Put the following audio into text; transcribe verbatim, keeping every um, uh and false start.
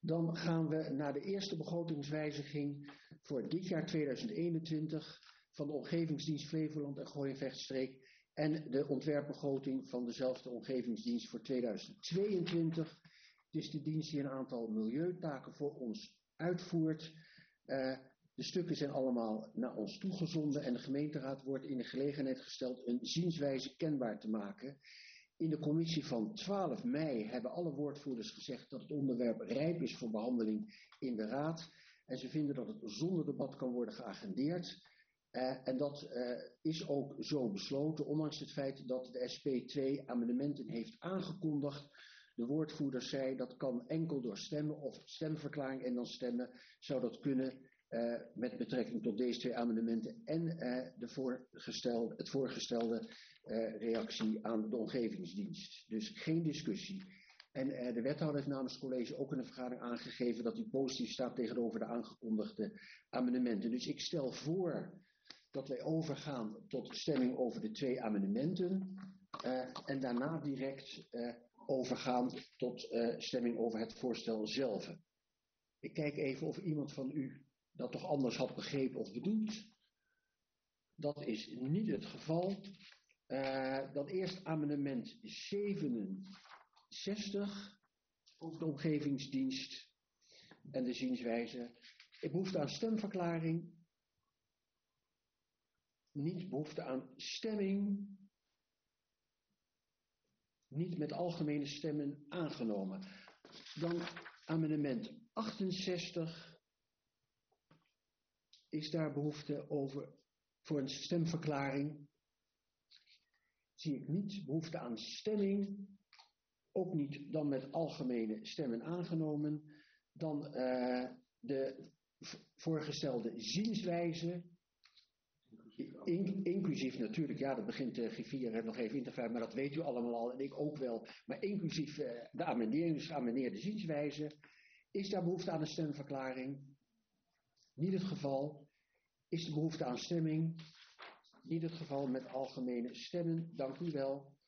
Dan gaan we naar de eerste begrotingswijziging voor dit jaar tweeduizend eenentwintig van de Omgevingsdienst Flevoland en Gooi- en Vechtstreek en de ontwerpbegroting van dezelfde Omgevingsdienst voor tweeduizend tweeëntwintig. Het is de dienst die een aantal milieutaken voor ons uitvoert. Uh, de stukken zijn allemaal naar ons toegezonden en de gemeenteraad wordt in de gelegenheid gesteld een zienswijze kenbaar te maken. In de commissie van twaalf mei hebben alle woordvoerders gezegd dat het onderwerp rijp is voor behandeling in de raad. En ze vinden dat het zonder debat kan worden geagendeerd. Uh, en dat uh, is ook zo besloten, ondanks het feit dat de S P twee amendementen heeft aangekondigd. De woordvoerder zei dat kan enkel door stemmen of stemverklaring en dan stemmen zou dat kunnen uh, met betrekking tot deze twee amendementen en uh, de voorgestelde, het voorgestelde uh, reactie aan de omgevingsdienst. Dus geen discussie. En uh, de wethouder heeft namens het college ook in een vergadering aangegeven dat hij positief staat tegenover de aangekondigde amendementen. Dus ik stel voor dat wij overgaan tot stemming over de twee amendementen uh, en daarna direct uh, overgaan tot uh, stemming over het voorstel zelf. Ik kijk even of iemand van u dat toch anders had begrepen of bedoeld. Dat is niet het geval. Uh, dan eerst amendement zevenenzestig over de omgevingsdienst en de zienswijze. Ik behoefte aan stemverklaring. Niet behoefte aan stemming. Niet met algemene stemmen aangenomen. Dan amendement achtenzestig. Is daar behoefte over voor een stemverklaring? Zie ik niet. Behoefte aan stemming. Ook niet dan met algemene stemmen aangenomen. Dan uh, de voorgestelde zienswijze. In, inclusief natuurlijk, ja dat begint de griffier er nog even in te vijven, maar dat weet u allemaal al en ik ook wel. Maar inclusief uh, de amendering, dus geamendeerde zienswijze. Is daar behoefte aan een stemverklaring? Niet het geval. Is de behoefte aan stemming? Niet het geval met algemene stemmen. Dank u wel.